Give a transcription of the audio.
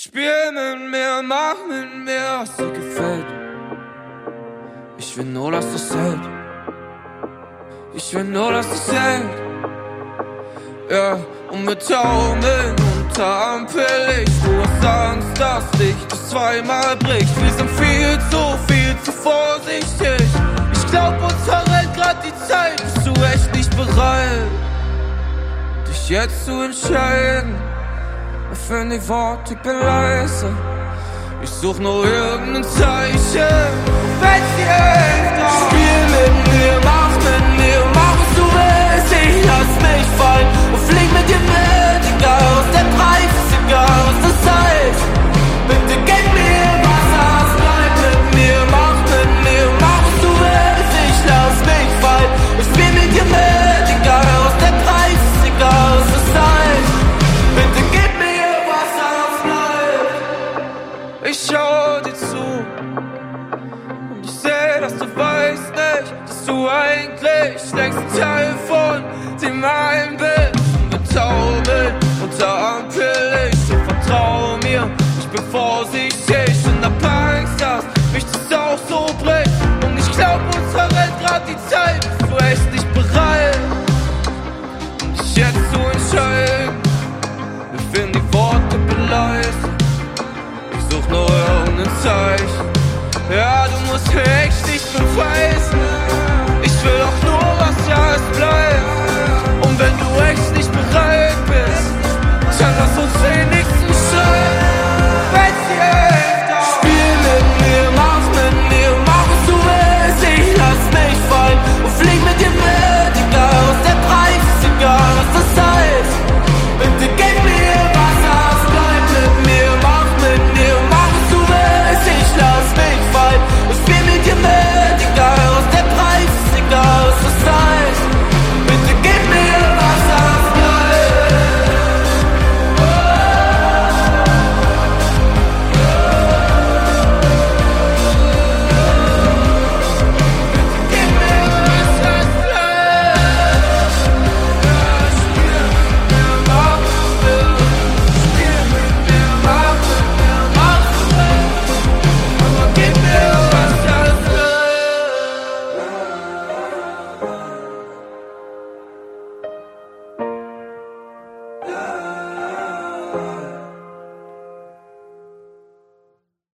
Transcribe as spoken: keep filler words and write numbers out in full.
Spiel mit mir, mach mit mir, was dir gefällt. Ich will nur, dass das hält. Ich will nur, dass das hält. Ja, und wir taumeln unter Ampellicht. Du hast Angst, dass dich das zweimal bricht. Wir sind viel zu, viel zu vorsichtig. Ich glaub, uns verrät grad die Zeit. Bist du echt nicht bereit, dich jetzt zu entscheiden? Öffnen die Worte, ich bin leise. Ich such nur irgendein Zeichen. Wenn sie echt spiel mit mir, mach mit mir, mach was du willst. Ich lass mich fallen und flieg mit dir mit. Egal was der Preis ist, egal was das heißt. Bitte gib mir Wasser, bleib mit mir, mach mit mir, mach was du willst. Ich lass mich fallen und spiel mit dir mit. Egal was der Preis ist, egal was das heißt. Bitte gib mir Wasser, bleib. Ich schau dir zu und ich seh, dass du weißt nicht, dass du eigentlich längst ein Teil von dem einen bist. Und wir taumeln unter Ampellicht. So vertrau mir, ich bin vorsichtig und hab Angst, dass mich das auch so bricht. Und ich glaub, uns verrät grad die Zeit. Bist du echt nicht bereit, um dich jetzt zu entscheiden? Wir finden die Worte beleisen. Ich such nur irgendein Zeichen. Ja, du musst echt nicht beweisen. Ich will auch nur, was ja es bleibt.